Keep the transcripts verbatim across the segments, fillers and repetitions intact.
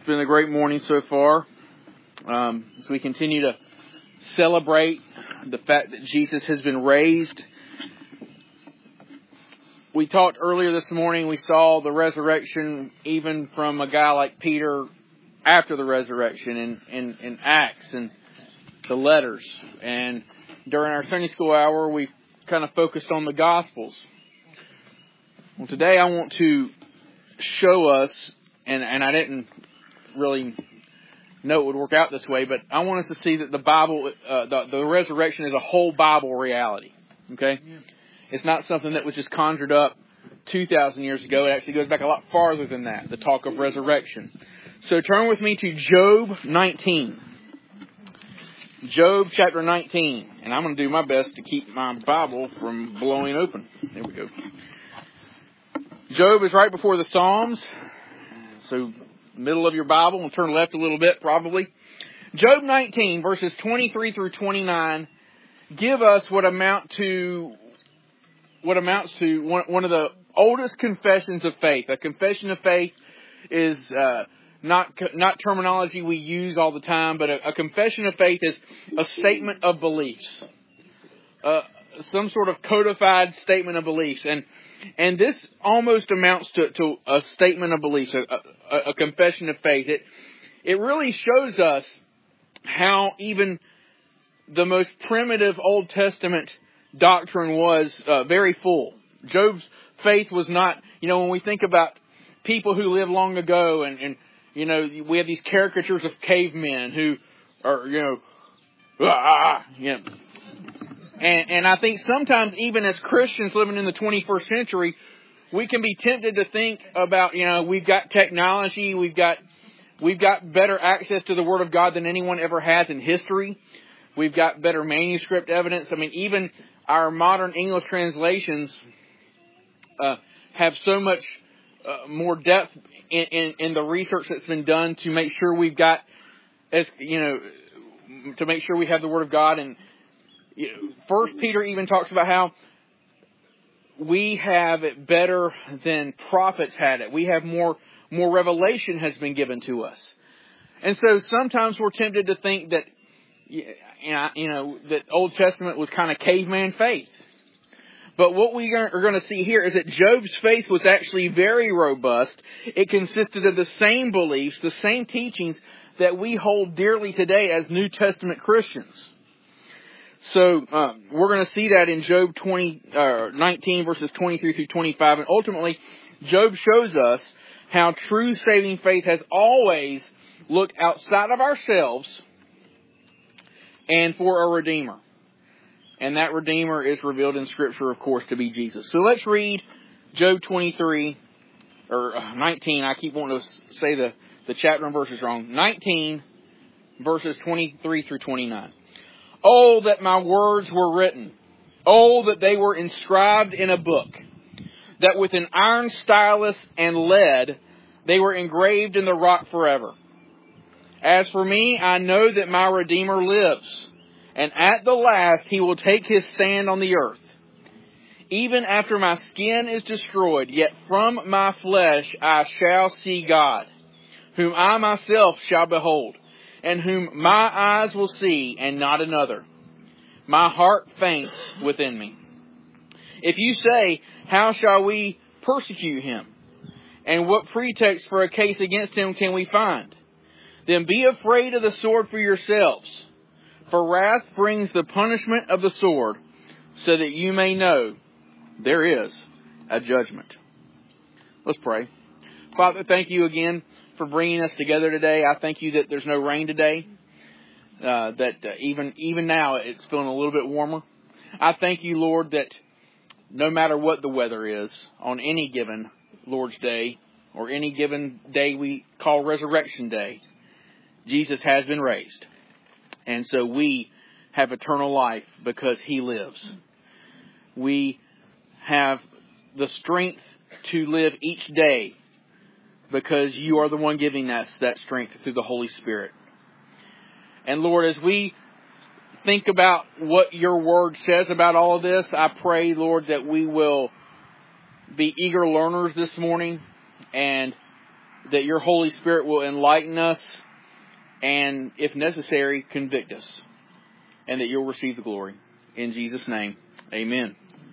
been a great morning so far. Um, as we continue to celebrate the fact that Jesus has been raised. We talked earlier this morning, we saw the resurrection even from a guy like Peter after the resurrection in, in, in Acts and the letters. And during our Sunday school hour, we kind of focused on the Gospels. Well, today I want to show us, and, and I didn't really know it would work out this way, but I want us to see that the Bible, uh, the, the resurrection is a whole Bible reality. Okay? Yeah. It's not something that was just conjured up two thousand years ago. It actually goes back a lot farther than that, the talk of resurrection. So turn with me to Job nineteen. Job chapter nineteen. And I'm going to do my best to keep my Bible from blowing open. There we go. Job is right before the Psalms. So middle of your Bible, and turn left a little bit probably. Job nineteen, verses twenty-three through twenty-nine, give us what amount to what amounts to one, one of the oldest confessions of faith. A confession of faith is uh, not not terminology we use all the time, but a, a confession of faith is a statement of beliefs, uh, some sort of codified statement of beliefs, and and this almost amounts to, to a statement of beliefs, a, a, a confession of faith. It it really shows us how even the most primitive Old Testament doctrine was uh, very full. Job's faith was not, you know, when we think about people who lived long ago, and, and you know, we have these caricatures of cavemen who are, you know, ah, you know, and, and I think sometimes even as Christians living in the twenty-first century, we can be tempted to think about, you know, we've got technology, we've got we've got better access to the Word of God than anyone ever has in history. We've got better manuscript evidence. I mean, even our modern English translations uh, have so much uh, more depth in, in, in the research that's been done to make sure we've got, as you know, to make sure we have the Word of God. And you know, First Peter even talks about how we have it better than prophets had it. We have more more revelation has been given to us, and so sometimes we're tempted to think that. You know, that Old Testament was kind of caveman faith. But what we are going to see here is that Job's faith was actually very robust. It consisted of the same beliefs, the same teachings that we hold dearly today as New Testament Christians. So um, we're going to see that in Job twenty, uh, nineteen, verses twenty-three through twenty-five. And ultimately, Job shows us how true saving faith has always looked outside of ourselves and for a Redeemer. And that Redeemer is revealed in Scripture, of course, to be Jesus. So let's read Job twenty-three, or nineteen. I keep wanting to say the, the chapter and verses wrong. nineteen, verses twenty-three through twenty-nine. Oh, that my words were written. Oh, that they were inscribed in a book. That with an iron stylus and lead, they were engraved in the rock forever. As for me, I know that my Redeemer lives, and at the last he will take his stand on the earth. Even after my skin is destroyed, yet from my flesh I shall see God, whom I myself shall behold, and whom my eyes will see, and not another. My heart faints within me. If you say, how shall we persecute him? And what pretext for a case against him can we find? Then be afraid of the sword for yourselves. For wrath brings the punishment of the sword, so that you may know there is a judgment. Let's pray. Father, thank you again for bringing us together today. I thank you that there's no rain today, uh, that uh, even even now it's feeling a little bit warmer. I thank you, Lord, that no matter what the weather is on any given Lord's Day or any given day we call Resurrection Day, Jesus has been raised. And so we have eternal life because He lives. We have the strength to live each day because you are the one giving us that strength through the Holy Spirit. And Lord, as we think about what your word says about all of this, I pray, Lord, that we will be eager learners this morning and that your Holy Spirit will enlighten us and, if necessary, convict us. And that you'll receive the glory. In Jesus' name, amen.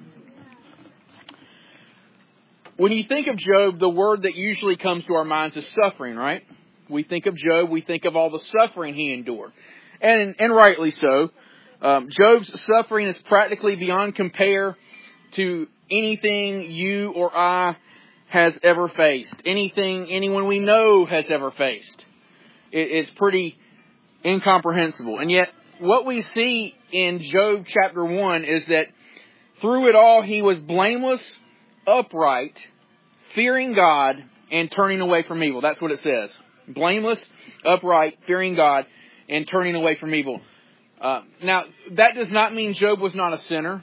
When you think of Job, the word that usually comes to our minds is suffering, right? We think of Job, we think of all the suffering he endured. And, and rightly so. Um, Job's suffering is practically beyond compare to anything you or I has ever faced. Anything anyone we know has ever faced. It, it's pretty incomprehensible. And yet, what we see in Job chapter one is that through it all, he was blameless, upright, fearing God, and turning away from evil. That's what it says. Blameless, upright, fearing God, and turning away from evil. Uh, now, that does not mean Job was not a sinner.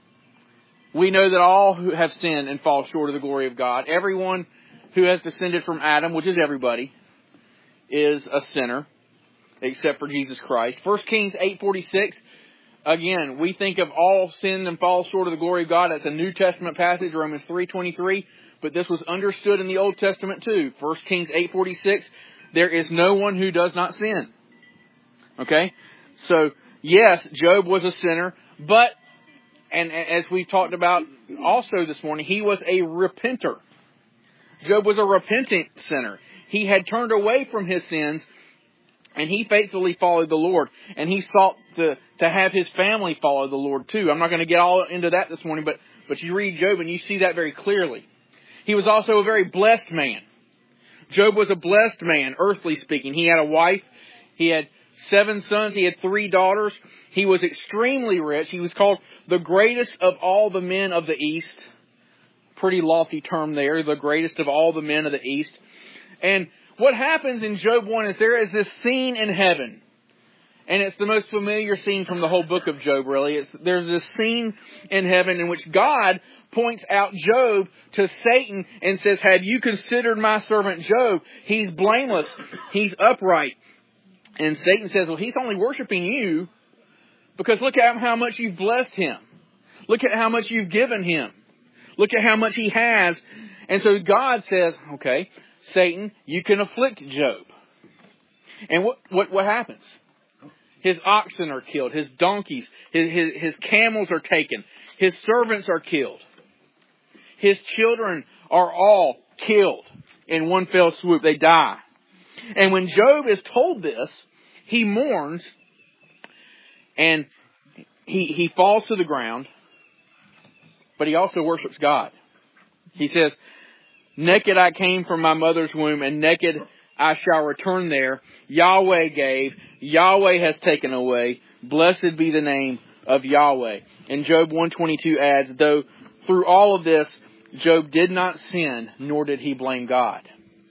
We know that all who have sinned and fall short of the glory of God, everyone who has descended from Adam, which is everybody, is a sinner, except for Jesus Christ. First Kings eight forty-six, again, we think of all sin and fall short of the glory of God. That's a New Testament passage, Romans three twenty-three. But this was understood in the Old Testament too. First Kings eight forty-six, there is no one who does not sin. Okay? So, yes, Job was a sinner, but, and as we've talked about also this morning, he was a repenter. Job was a repentant sinner. He had turned away from his sins, and he faithfully followed the Lord. And he sought to, to have his family follow the Lord too. I'm not going to get all into that this morning, but, but you read Job and you see that very clearly. He was also a very blessed man. Job was a blessed man, earthly speaking. He had a wife. He had seven sons. He had three daughters. He was extremely rich. He was called the greatest of all the men of the East. Pretty lofty term there, the greatest of all the men of the East. And what happens in Job one is there is this scene in heaven. And it's the most familiar scene from the whole book of Job, really. It's, there's this scene in heaven in which God points out Job to Satan and says, have you considered my servant Job? He's blameless. He's upright. And Satan says, well, he's only worshiping you because look at how much you've blessed him. Look at how much you've given him. Look at how much he has. And so God says, okay, Satan, you can afflict Job. And what, what, what happens? His oxen are killed. His donkeys, his, his, his camels are taken. His servants are killed. His children are all killed in one fell swoop. They die. And when Job is told this, he mourns and he, he falls to the ground, but he also worships God. He says, naked I came from my mother's womb, and naked I shall return there. Yahweh gave, Yahweh has taken away. Blessed be the name of Yahweh. And Job one twenty-two adds, though through all of this, Job did not sin, nor did he blame God.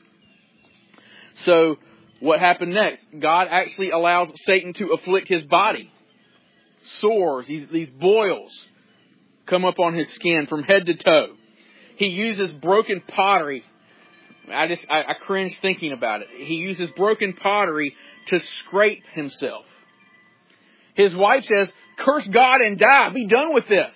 So, what happened next? God actually allows Satan to afflict his body. Sores, these, these boils come up on his skin from head to toe. He uses broken pottery. I just, I, I cringe thinking about it. He uses broken pottery to scrape himself. His wife says, curse God and die. Be done with this.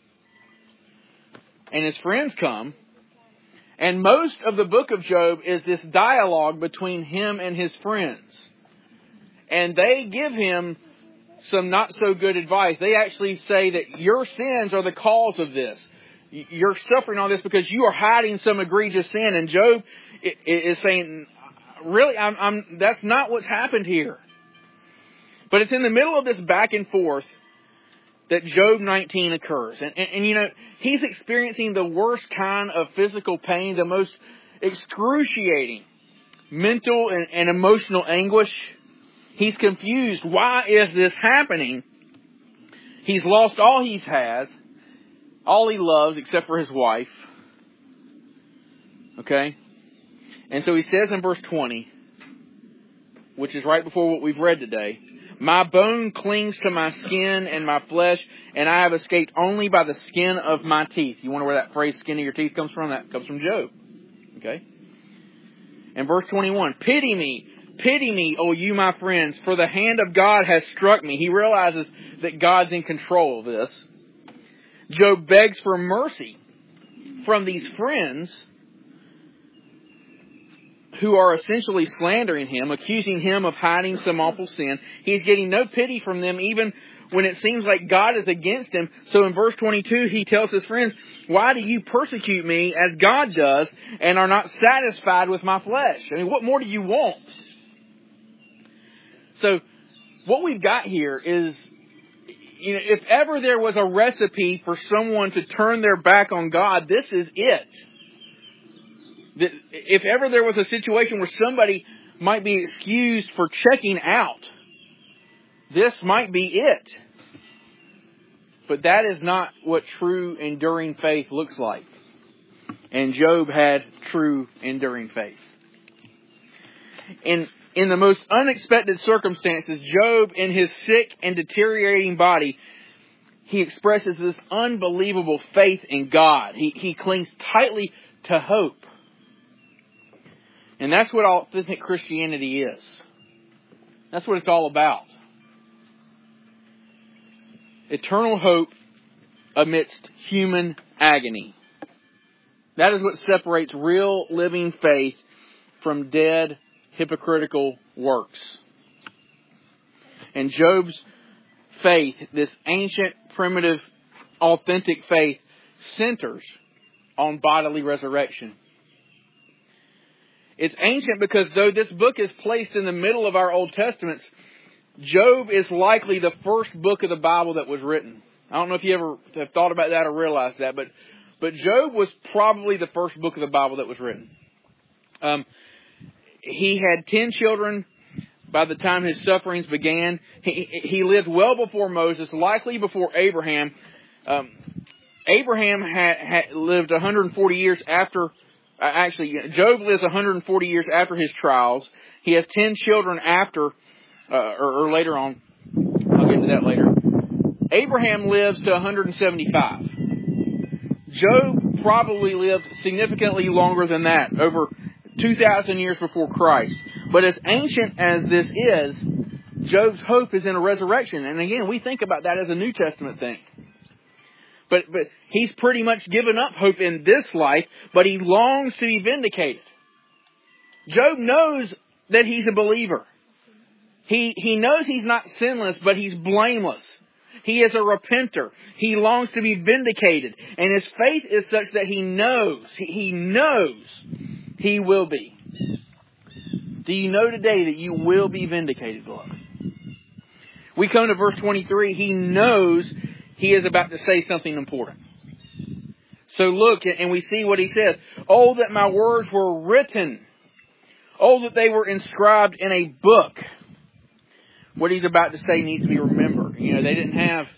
And his friends come. And most of the book of Job is this dialogue between him and his friends. And they give him some not so good advice. They actually say that your sins are the cause of this. You're suffering all this because you are hiding some egregious sin. And Job is saying, really, I'm, I'm, that's not what's happened here. But it's in the middle of this back and forth that Job nineteen occurs. And, and, and, you know, he's experiencing the worst kind of physical pain, the most excruciating mental and, and emotional anguish. He's confused. Why is this happening? He's lost all he has, all he loves except for his wife. Okay? And so he says in verse twenty, which is right before what we've read today, my bone clings to my skin and my flesh, and I have escaped only by the skin of my teeth. You wonder where that phrase, skin of your teeth, comes from? That comes from Job. Okay? And verse twenty-one, pity me, pity me, O you my friends, for the hand of God has struck me. He realizes that God's in control of this. Job begs for mercy from these friends who are essentially slandering him, accusing him of hiding some awful sin. He's getting no pity from them, even when it seems like God is against him. So in verse twenty-two, he tells his friends, why do you persecute me as God does and are not satisfied with my flesh? I mean, what more do you want? So what we've got here is, you know, if ever there was a recipe for someone to turn their back on God, this is it. If ever there was a situation where somebody might be excused for checking out, this might be it. But that is not what true enduring faith looks like. And Job had true enduring faith. In, in the most unexpected circumstances, Job, in his sick and deteriorating body, he expresses this unbelievable faith in God. He, he clings tightly to hope. And that's what authentic Christianity is. That's what it's all about. Eternal hope amidst human agony. That is what separates real living faith from dead, hypocritical works. And Job's faith, this ancient, primitive, authentic faith, centers on bodily resurrection. It's ancient because though this book is placed in the middle of our Old Testaments, Job is likely the first book of the Bible that was written. I don't know if you ever have thought about that or realized that, but but Job was probably the first book of the Bible that was written. Um, he had ten children by the time his sufferings began. He, he lived well before Moses, likely before Abraham. Um, Abraham had, had lived one hundred forty years after. Uh, actually, Job lives one hundred forty years after his trials. He has ten children after, uh, or, or later on. I'll get to that later. Abraham lives to one hundred seventy-five. Job probably lived significantly longer than that, over two thousand years before Christ. But as ancient as this is, Job's hope is in a resurrection. And again, we think about that as a New Testament thing. But but he's pretty much given up hope in this life, but he longs to be vindicated. Job knows that he's a believer. He he knows he's not sinless, but he's blameless. He is a repenter. He longs to be vindicated. And his faith is such that he knows, he knows he will be. Do you know today that you will be vindicated, beloved? We come to verse twenty-three. He knows he is about to say something important. So look, and we see what he says. Oh, that my words were written. Oh, that they were inscribed in a book. What he's about to say needs to be remembered. You know, they didn't have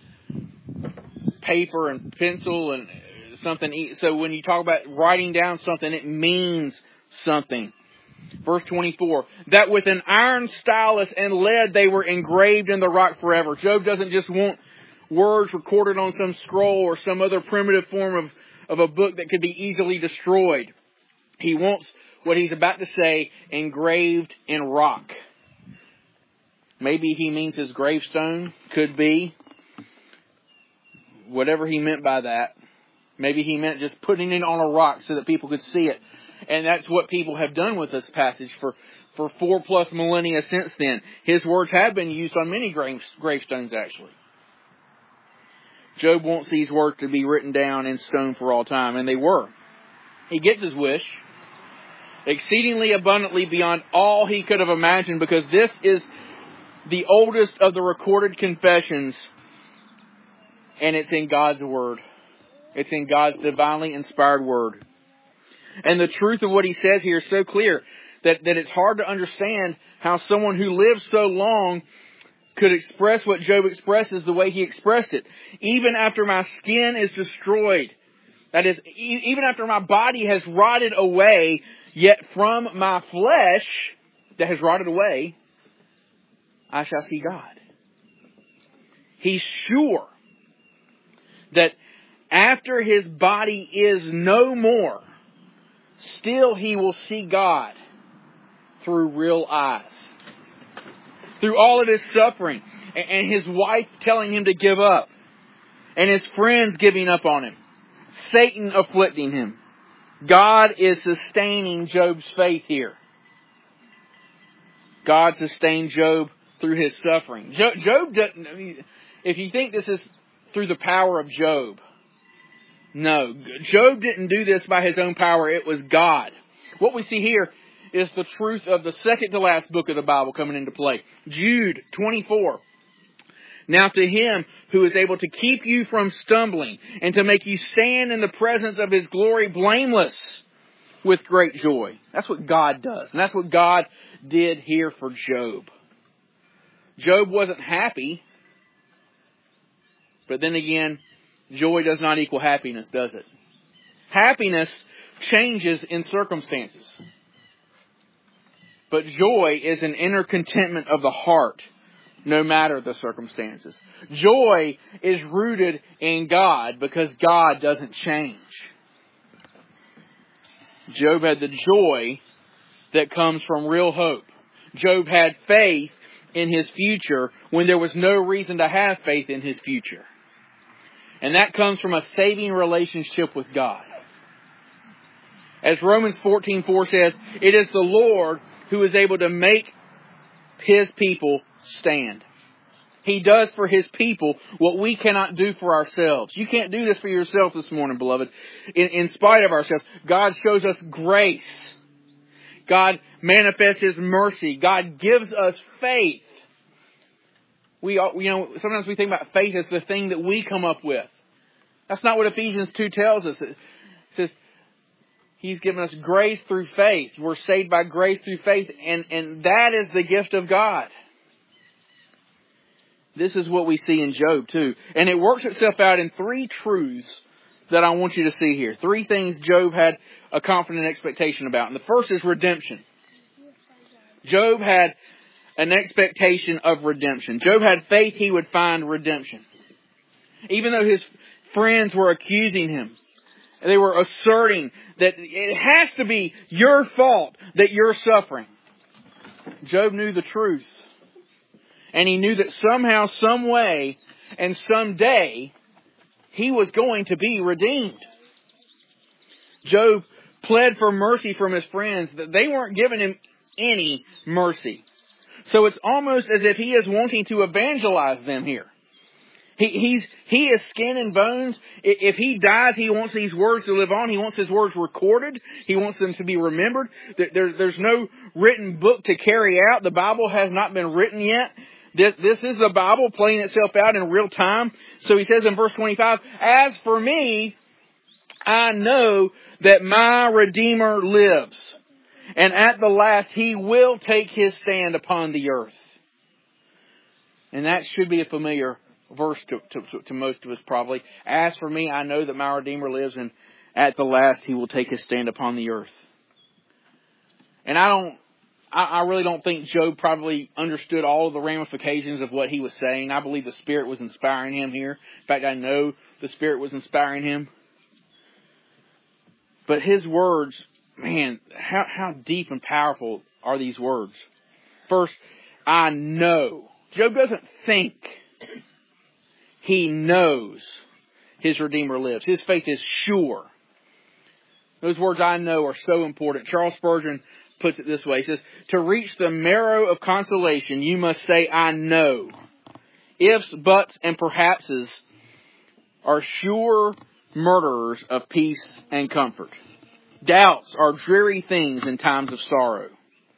paper and pencil and something. So when you talk about writing down something, it means something. Verse twenty-four, that with an iron stylus and lead they were engraved in the rock forever. Job doesn't just want words recorded on some scroll or some other primitive form of, of a book that could be easily destroyed. He wants what he's about to say engraved in rock. Maybe he means his gravestone. Could be. Whatever he meant by that. Maybe he meant just putting it on a rock so that people could see it. And that's what people have done with this passage for, for four plus millennia since then. His words have been used on many grave, gravestones, actually. Job wants these words to be written down in stone for all time, and they were. He gets his wish, exceedingly abundantly beyond all he could have imagined, because this is the oldest of the recorded confessions, and it's in God's Word. It's in God's divinely inspired Word. And the truth of what he says here is so clear that, that it's hard to understand how someone who lived so long could express what Job expresses the way he expressed it. Even after my skin is destroyed, that is, e- even after my body has rotted away, yet from my flesh that has rotted away, I shall see God. He's sure that after his body is no more, still he will see God through real eyes. Through all of his suffering, and his wife telling him to give up, and his friends giving up on him, Satan afflicting him, God is sustaining Job's faith here. God sustained Job through his suffering. Jo- Job doesn't, I mean, if you think this is through the power of Job, no. Job didn't do this by his own power. It was God. What we see here is the truth of the second to last book of the Bible coming into play. Jude twenty-four. Now to Him who is able to keep you from stumbling and to make you stand in the presence of His glory blameless with great joy. That's what God does. And that's what God did here for Job. Job wasn't happy. But then again, joy does not equal happiness, does it? Happiness changes in circumstances. But joy is an inner contentment of the heart, no matter the circumstances. Joy is rooted in God because God doesn't change. Job had the joy that comes from real hope. Job had faith in his future when there was no reason to have faith in his future. And that comes from a saving relationship with God. As Romans fourteen four says, it is the Lord who is able to make His people stand. He does for His people what we cannot do for ourselves. You can't do this for yourself this morning, beloved. In, in spite of ourselves, God shows us grace. God manifests His mercy. God gives us faith. We, you know, sometimes we think about faith as the thing that we come up with. That's not what Ephesians two tells us. It says He's given us grace through faith. We're saved by grace through faith, and, and that is the gift of God. This is what we see in Job too. And it works itself out in three truths that I want you to see here. Three things Job had a confident expectation about. And the first is redemption. Job had an expectation of redemption. Job had faith he would find redemption. Even though his friends were accusing him, they were asserting that it has to be your fault that you're suffering. Job knew the truth. And he knew that somehow, some way, and someday, he was going to be redeemed. Job pled for mercy from his friends. They weren't giving him any mercy. So it's almost as if he is wanting to evangelize them here. He, he's, he is skin and bones. If he dies, he wants these words to live on. He wants his words recorded. He wants them to be remembered. There, there's no written book to carry out. The Bible has not been written yet. This, this is the Bible playing itself out in real time. So he says in verse twenty-five, as for me, I know that my Redeemer lives. And at the last, He will take His stand upon the earth. And that should be a familiar verse to, to, to most of us probably. As for me, I know that my Redeemer lives, and at the last He will take His stand upon the earth. And I don't, I, I really don't think Job probably understood all of the ramifications of what he was saying. I believe the Spirit was inspiring him here. In fact, I know the Spirit was inspiring him. But his words, man, how, how deep and powerful are these words? First, I know. Job doesn't think. He knows his Redeemer lives. His faith is sure. Those words, I know, are so important. Charles Spurgeon puts it this way. He says, to reach the marrow of consolation, you must say, I know. Ifs, buts, and perhapses are sure murderers of peace and comfort. Doubts are dreary things in times of sorrow.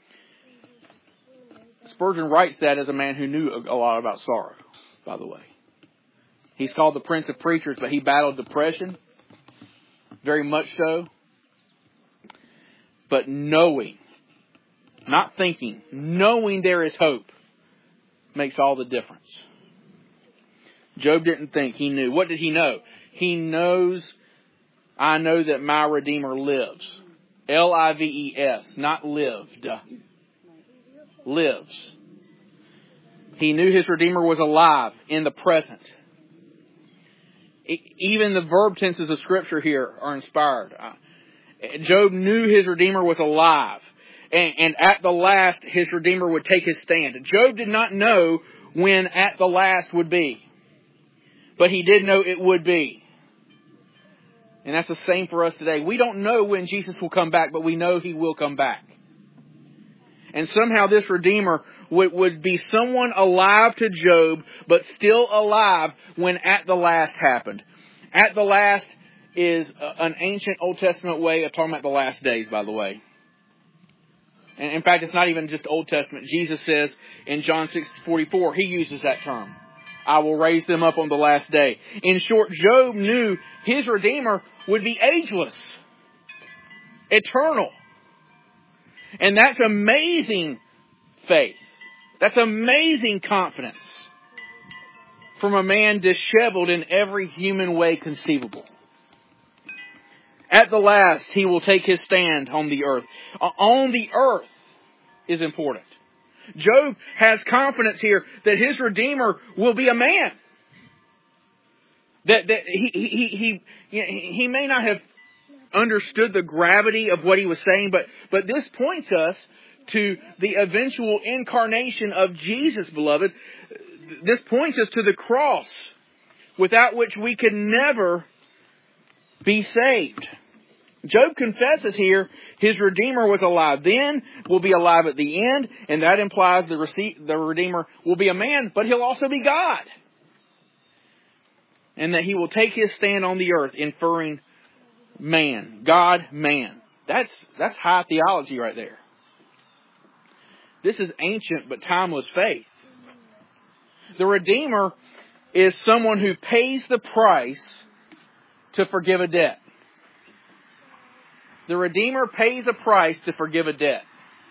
Spurgeon writes that as a man who knew a lot about sorrow, by the way. He's called the Prince of Preachers, but he battled depression, very much so. But knowing, not thinking, knowing there is hope makes all the difference. Job didn't think, he knew. What did he know? He knows, I know that my Redeemer lives. L I V E S, not lived. Lives. He knew his Redeemer was alive in the present. Even the verb tenses of Scripture here are inspired. Job knew his Redeemer was alive. And, and at the last, his Redeemer would take His stand. Job did not know when at the last would be. But he did know it would be. And that's the same for us today. We don't know when Jesus will come back, but we know He will come back. And somehow this Redeemer would, would be someone alive to Job, but still alive when at the last happened. At the last is an ancient Old Testament way of talking about the last days, by the way. And in fact, it's not even just Old Testament. Jesus says in John six forty-four, He uses that term. I will raise them up on the last day. In short, Job knew his Redeemer would be ageless, eternal. And that's amazing faith. That's amazing confidence from a man disheveled in every human way conceivable. At the last, he will take his stand on the earth. On the earth is important. Job has confidence here that his Redeemer will be a man. That, that he, he, he, he may not have understood the gravity of what he was saying, but, but this points us to the eventual incarnation of Jesus, beloved. This points us to the cross, without which we could never be saved. Job confesses here his Redeemer was alive then, will be alive at the end, and that implies the, rece- the Redeemer will be a man, but He'll also be God. And that He will take His stand on the earth, inferring man, God, man. That's, that's high theology right there. This is ancient but timeless faith. The Redeemer is someone who pays the price to forgive a debt. The Redeemer pays a price to forgive a debt.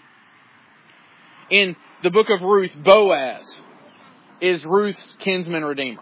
In the book of Ruth, Boaz is Ruth's kinsman redeemer.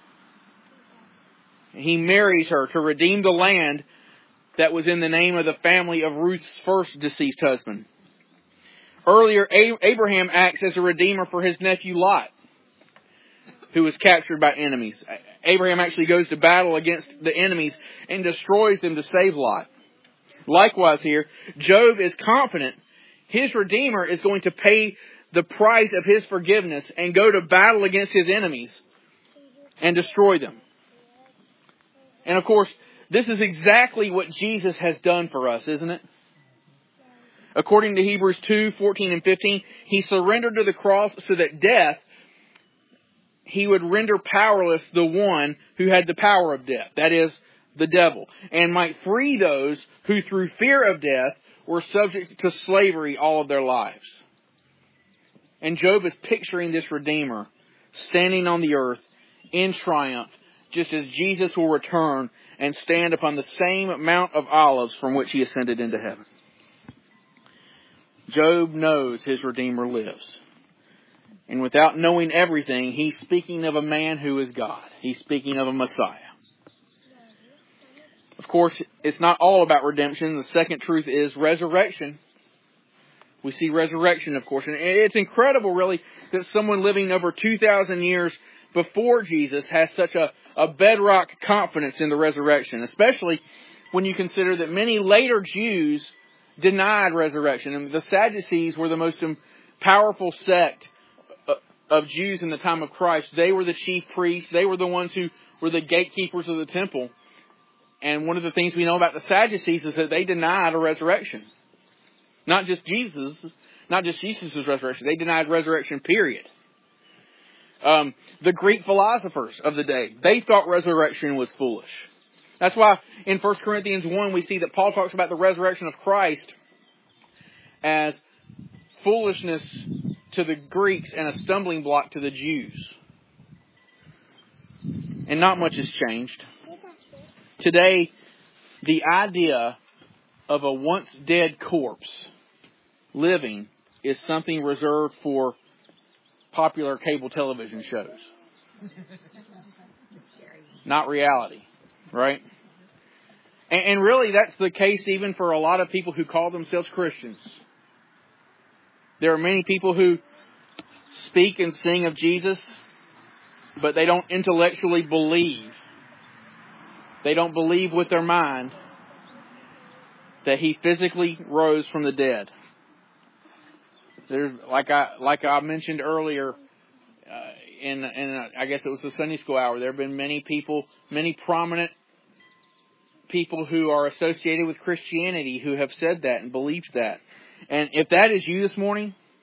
He marries her to redeem the land that was in the name of the family of Ruth's first deceased husband. Earlier, Abraham acts as a redeemer for his nephew Lot, who was captured by enemies. Abraham actually goes to battle against the enemies and destroys them to save Lot. Likewise here, Job is confident his Redeemer is going to pay the price of his forgiveness and go to battle against his enemies and destroy them. And of course, this is exactly what Jesus has done for us, isn't it? According to Hebrews two, fourteen and fifteen, He surrendered to the cross so that death, He would render powerless the one who had the power of death. That is, the devil, and might free those who through fear of death were subject to slavery all of their lives. And Job is picturing this Redeemer standing on the earth in triumph, just as Jesus will return and stand upon the same Mount of Olives from which He ascended into heaven. Job knows his Redeemer lives. And without knowing everything, he's speaking of a man who is God. He's speaking of a Messiah. Of course, it's not all about redemption. The second truth is resurrection. We see resurrection, of course. And it's incredible, really, that someone living over two thousand years before Jesus has such a, a bedrock confidence in the resurrection, especially when you consider that many later Jews denied resurrection. And the Sadducees were the most powerful sect of Jews in the time of Christ. They were the chief priests. They were the ones who were the gatekeepers of the temple. And one of the things we know about the Sadducees is that they denied a resurrection. Not just Jesus, not just Jesus' resurrection. They denied resurrection, period. Um, the Greek philosophers of the day, they thought resurrection was foolish. That's why in First Corinthians one we see that Paul talks about the resurrection of Christ as foolishness to the Greeks and a stumbling block to the Jews. And not much has changed. Today, the idea of a once dead corpse living is something reserved for popular cable television shows. Not reality, right? And, and really, that's the case even for a lot of people who call themselves Christians. There are many people who speak and sing of Jesus, but they don't intellectually believe. They don't believe with their mind that He physically rose from the dead. There's, like I like I mentioned earlier, uh, in in uh, I guess it was the Sunday school hour. There have been many people, many prominent people who are associated with Christianity who have said that and believed that. And if that is you this morning,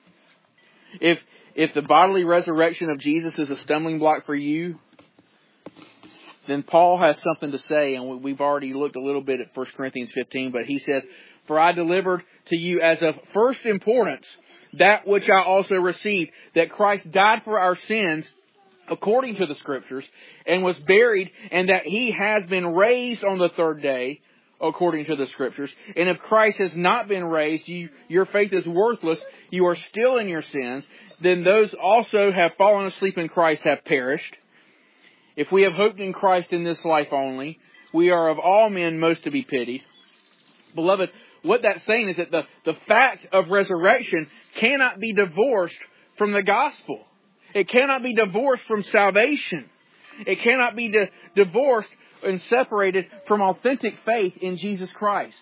If if the bodily resurrection of Jesus is a stumbling block for you, then Paul has something to say, and we've already looked a little bit at First Corinthians fifteen, but he says, "For I delivered to you as of first importance that which I also received, that Christ died for our sins according to the Scriptures, and was buried, and that He has been raised on the third day according to the Scriptures. And if Christ has not been raised, you, your faith is worthless, you are still in your sins. Then those also have fallen asleep in Christ have perished. If we have hoped in Christ in this life only, we are of all men most to be pitied." Beloved, what that's saying is that the, the fact of resurrection cannot be divorced from the gospel. It cannot be divorced from salvation. It cannot be di- divorced and separated from authentic faith in Jesus Christ.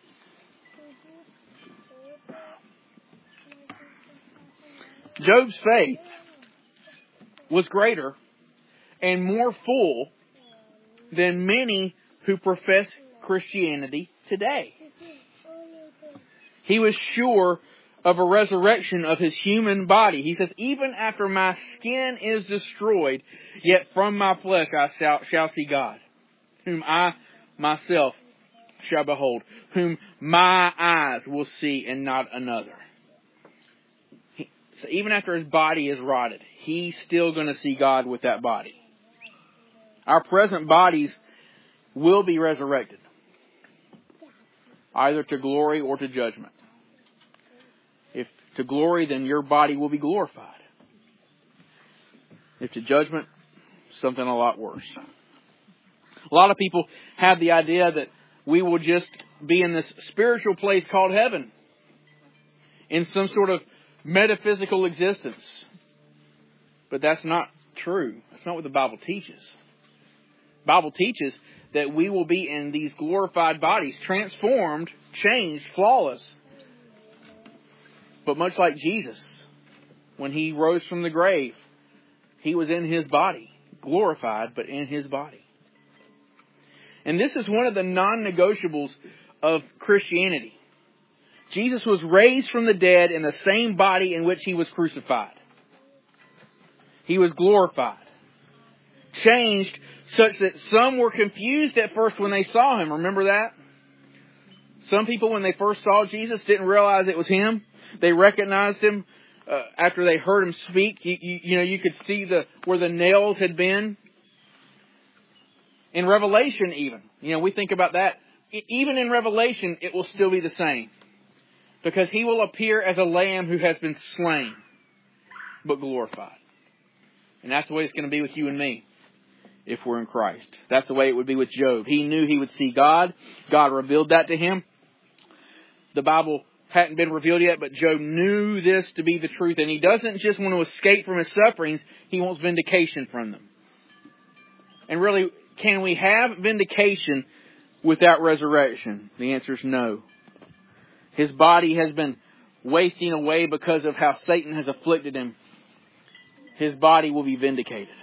Job's faith was greater and more full than many who profess Christianity today. He was sure of a resurrection of his human body. He says, "Even after my skin is destroyed, yet from my flesh I shall, shall see God, whom I myself shall behold, whom my eyes will see and not another." He, so even after his body is rotted, he's still going to see God with that body. Our present bodies will be resurrected, either to glory or to judgment. If to glory, then your body will be glorified. If to judgment, something a lot worse. A lot of people have the idea that we will just be in this spiritual place called heaven, in some sort of metaphysical existence. But that's not true. That's not what the Bible teaches. The Bible teaches that we will be in these glorified bodies, transformed, changed, flawless. But much like Jesus, when He rose from the grave, He was in His body, glorified, but in His body. And this is one of the non-negotiables of Christianity. Jesus was raised from the dead in the same body in which He was crucified. He was glorified, changed such that some were confused at first when they saw Him. Remember that? Some people, when they first saw Jesus, didn't realize it was Him. They recognized Him uh, after they heard Him speak. You, you, you know, you could see the where the nails had been. In Revelation even, you know, we think about that. Even in Revelation, it will still be the same. Because He will appear as a lamb who has been slain, but glorified. And that's the way it's going to be with you and me, if we're in Christ. That's the way it would be with Job. He knew he would see God. God revealed that to him. The Bible hadn't been revealed yet, but Job knew this to be the truth. And he doesn't just want to escape from his sufferings. He wants vindication from them. And really, can we have vindication without resurrection? The answer is no. His body has been wasting away because of how Satan has afflicted him. His body will be vindicated.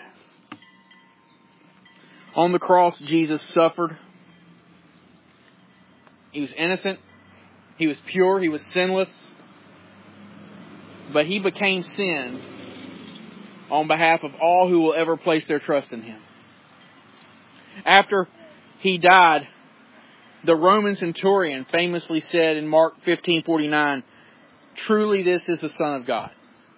On the cross, Jesus suffered. He was innocent. He was pure. He was sinless. But He became sin on behalf of all who will ever place their trust in Him. After He died, the Roman centurion famously said in Mark fifteen forty-nine, "Truly this is the Son of God."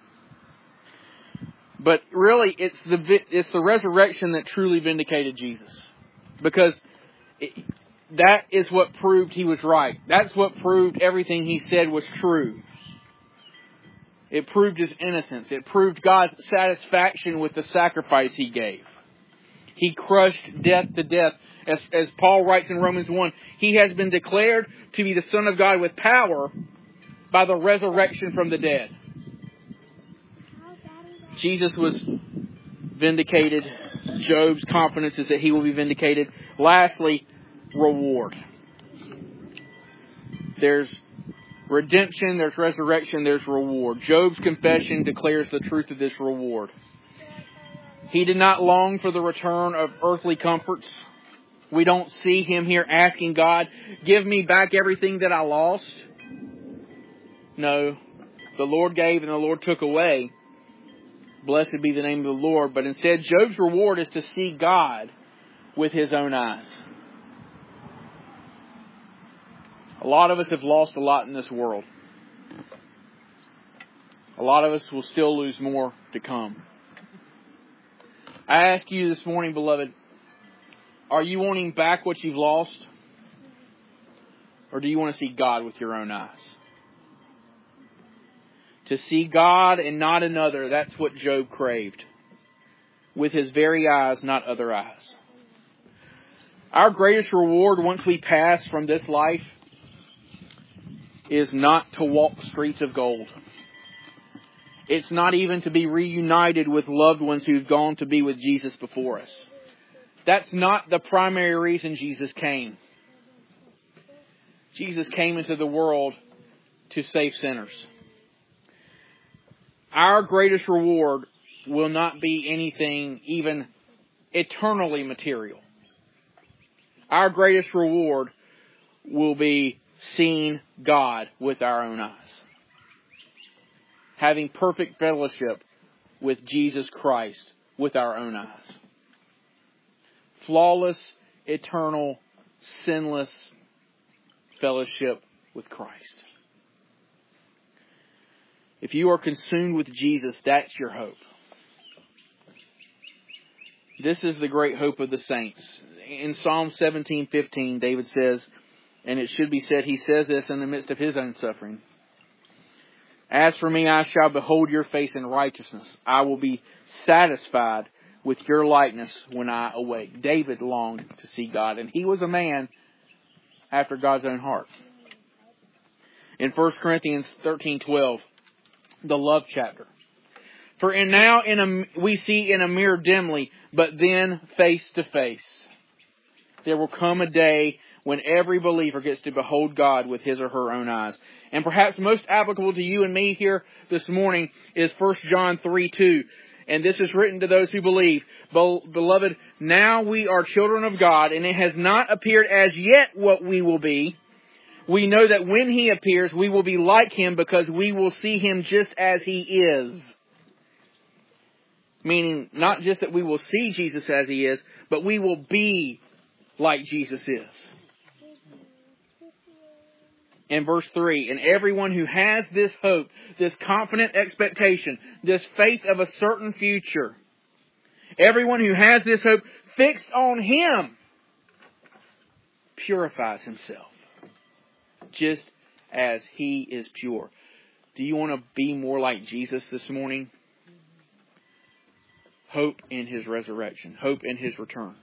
But really, it's the it's the resurrection that truly vindicated Jesus. Because it, that is what proved He was right. That's what proved everything He said was true. It proved His innocence. It proved God's satisfaction with the sacrifice He gave. He crushed death to death. As, as Paul writes in Romans one, He has been declared to be the Son of God with power by the resurrection from the dead. Jesus was vindicated. Job's confidence is that he will be vindicated. Lastly, reward. There's redemption, there's resurrection, there's reward. Job's confession declares the truth of this reward. He did not long for the return of earthly comforts. We don't see him here asking God, "Give me back everything that I lost." No. the Lord gave and the Lord took away. Blessed be the name of the Lord. But instead, Job's reward is to see God with his own eyes. A lot of us have lost a lot in this world. A lot of us will still lose more to come. I ask you this morning, beloved, are you wanting back what you've lost? Or do you want to see God with your own eyes? To see God and not another, that's what Job craved. With his very eyes, not other eyes. Our greatest reward once we pass from this life is not to walk the streets of gold. It's not even to be reunited with loved ones who've gone to be with Jesus before us. That's not the primary reason Jesus came. Jesus came into the world to save sinners. Our greatest reward will not be anything even eternally material. Our greatest reward will be seeing God with our own eyes. Having perfect fellowship with Jesus Christ with our own eyes. Flawless, eternal, sinless fellowship with Christ. If you are consumed with Jesus, that's your hope. This is the great hope of the saints. In Psalm seventeen fifteen, David says, and it should be said, he says this in the midst of his own suffering. As for me, I shall behold your face in righteousness. I will be satisfied with your likeness when I awake. David longed to see God, and he was a man after God's own heart. In First Corinthians thirteen twelve, the love chapter. For in now in a, we see in a mirror dimly, but then face to face. There will come a day when every believer gets to behold God with his or her own eyes. And perhaps most applicable to you and me here this morning is First John three two. And this is written to those who believe. Beloved, now we are children of God, and it has not appeared as yet what we will be. We know that when He appears, we will be like Him because we will see Him just as He is. Meaning, not just that we will see Jesus as He is, but we will be like Jesus is. In verse three, and everyone who has this hope, this confident expectation, this faith of a certain future, everyone who has this hope fixed on Him purifies himself, just as He is pure. Do you want to be more like Jesus this morning? Hope in His resurrection. Hope in His return.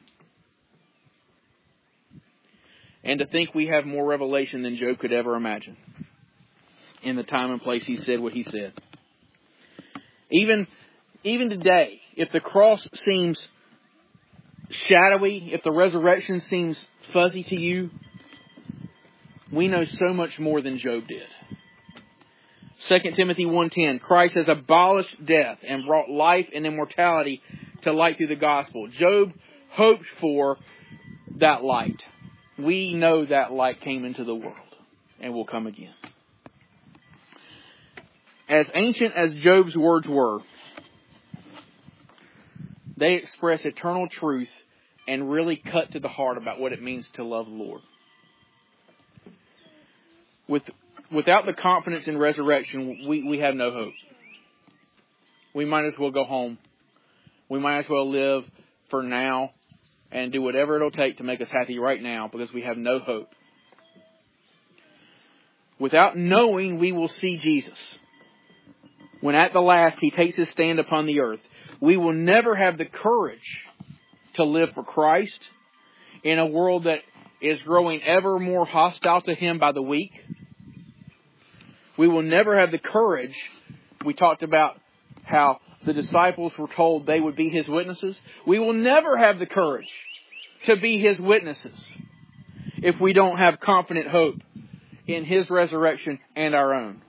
And to think we have more revelation than Job could ever imagine. In the time and place He said what He said. Even, even today, if the cross seems shadowy, if the resurrection seems fuzzy to you, we know so much more than Job did. Second Timothy one ten, Christ has abolished death and brought life and immortality to light through the gospel. Job hoped for that light. We know that light came into the world and will come again. As ancient as Job's words were, they express eternal truth and really cut to the heart about what it means to love the Lord. With, without the confidence in resurrection, we, we have no hope. We might as well go home. We might as well live for now and do whatever it'll take to make us happy right now because we have no hope. Without knowing we will see Jesus, when at the last He takes His stand upon the earth, we will never have the courage to live for Christ in a world that is growing ever more hostile to Him by the week. We will never have the courage. We talked about how the disciples were told they would be His witnesses. We will never have the courage to be His witnesses if we don't have confident hope in His resurrection and our own.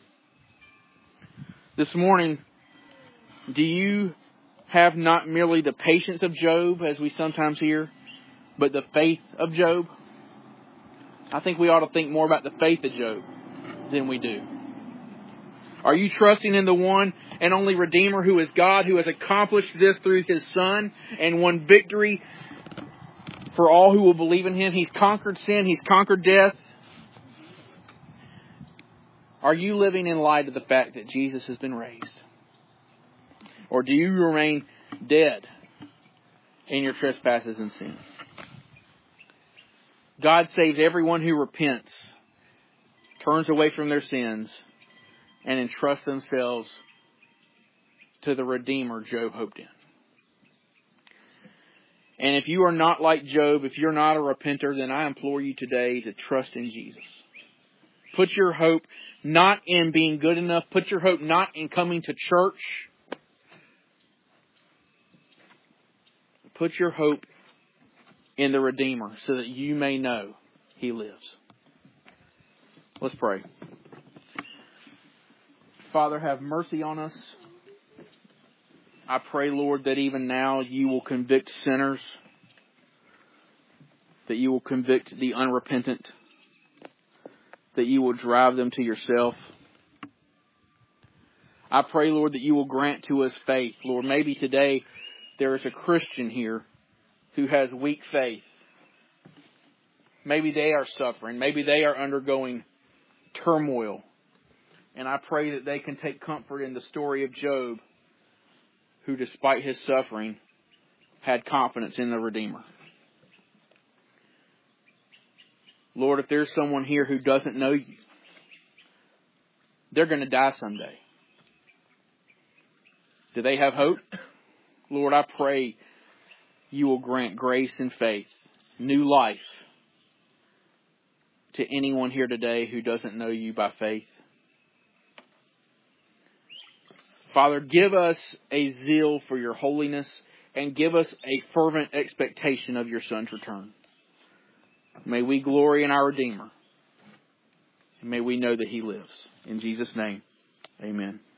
This morning, do you have not merely the patience of Job, as we sometimes hear, but the faith of Job? I think we ought to think more about the faith of Job than we do. Are you trusting in the one and only Redeemer who is God, who has accomplished this through His Son and won victory for all who will believe in Him? He's conquered sin. He's conquered death. Are you living in light of the fact that Jesus has been raised? Or do you remain dead in your trespasses and sins? God saves everyone who repents, turns away from their sins, and entrusts themselves to the Redeemer Job hoped in. And if you are not like Job, if you're not a repenter, then I implore you today to trust in Jesus. Put your hope not in being good enough. Put your hope not in coming to church. Put your hope in the Redeemer so that you may know He lives. Let's pray. Father, have mercy on us. I pray, Lord, that even now you will convict sinners, that you will convict the unrepentant, that you will drive them to yourself. I pray, Lord, that you will grant to us faith. Lord, maybe today there is a Christian here who has weak faith. Maybe they are suffering. Maybe they are undergoing turmoil. And I pray that they can take comfort in the story of Job, who despite his suffering had confidence in the Redeemer. Lord, if there's someone here who doesn't know you, they're going to die someday. Do they have hope? Lord, I pray you will grant grace and faith, new life to anyone here today who doesn't know you by faith. Father, give us a zeal for your holiness and give us a fervent expectation of your Son's return. May we glory in our Redeemer. And may we know that He lives. In Jesus' name, amen.